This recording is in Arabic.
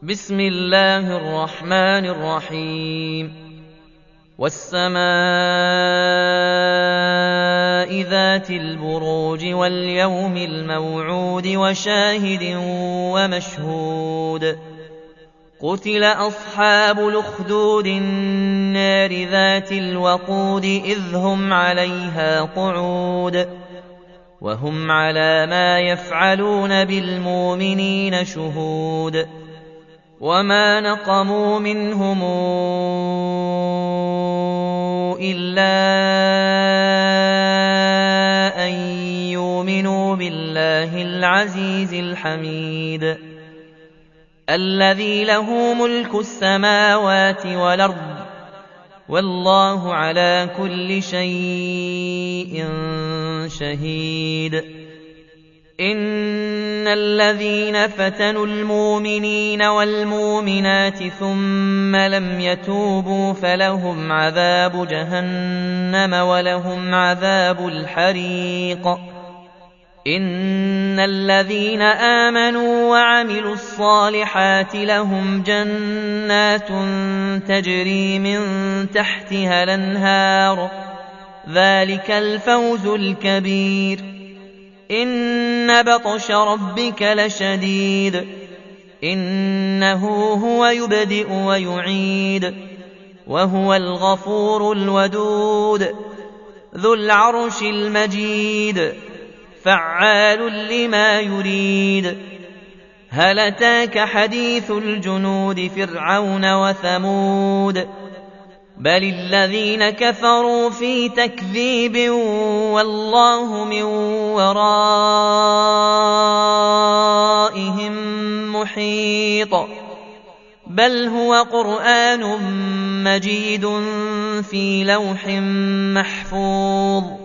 بسم الله الرحمن الرحيم والسماء ذات البروج واليوم الموعود وشاهد ومشهود قتل أصحاب الأخدود النار ذات الوقود إذ هم عليها قعود وهم على ما يفعلون بالمؤمنين شهود وما نقموا منهم إلا أن يؤمنوا بالله العزيز الحميد الذي له ملك السماوات والأرض والله على كل شيء شهيد إن الذين فتنوا المؤمنين والمؤمنات ثم لم يتوبوا فلهم عذاب جهنم ولهم عذاب الحريق إن الذين آمنوا وعملوا الصالحات لهم جنات تجري من تحتها الأنهار ذلك الفوز الكبير إن بطش ربك لشديد إنه هو يبدئ ويعيد وهو الغفور الودود ذو العرش المجيد فعال لما يريد هل أتاك حديث الجنود فرعون وثمود بل الذين كفروا في تكذيب والله من ورائهم محيط بل هو قرآن مجيد في لوح محفوظ